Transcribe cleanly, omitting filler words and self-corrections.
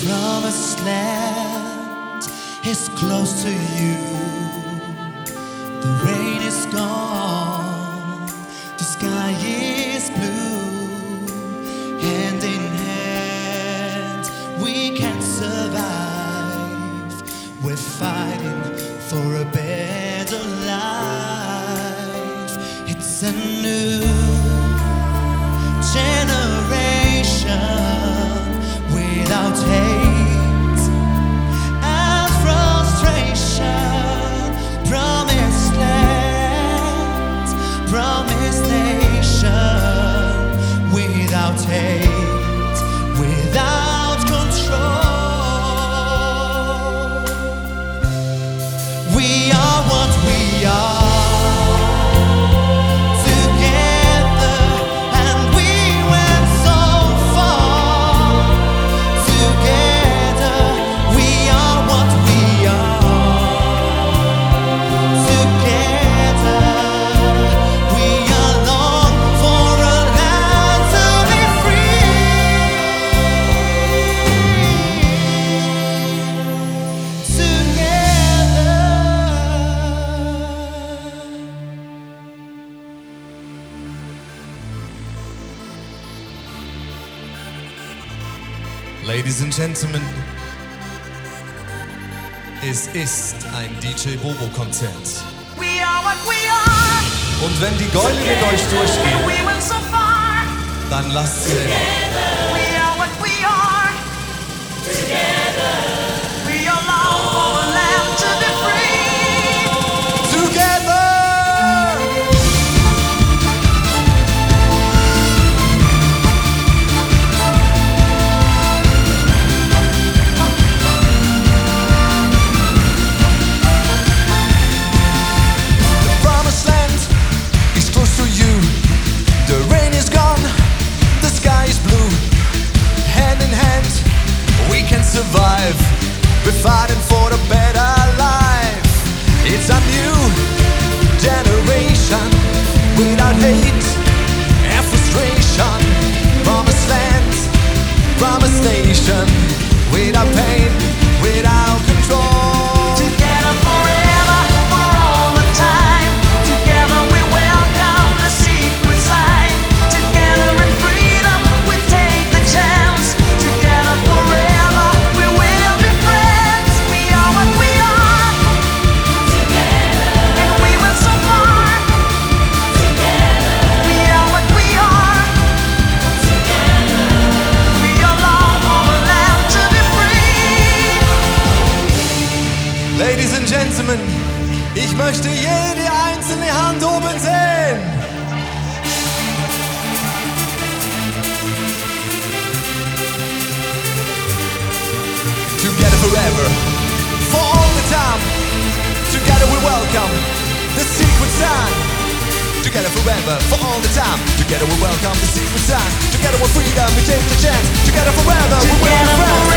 promised land is close to you. The rain is gone, the sky is blue. Hand in hand, we can survive. We're fighting for a better life. It's a new generation without hate and frustration. Promised land, promised nation without hate, without control. We are what we are. Ladies and Gentlemen, es ist ein DJ Bobo Konzert. We are what we are. Und wenn die Gäule mit euch durchgehen, We went so far. dann lasst sie rennen. We are what we are. Together. We are long for a land to be free. Together! Survive. We're fighting for a better life. It's a new generation without hate and frustration. Promised land, promised nation without pain, without control. Together forever, for all the time. Together we welcome the secret side. Together in freedom we take the chance. Together forever. Ladies and Gentlemen, ich möchte jede einzelne Hand oben sehen. Together forever, for all the time. Together we welcome the secret sign. Together forever, for all the time. Together we welcome the secret sign. Together with freedom we take the chance. Together forever we will be friends.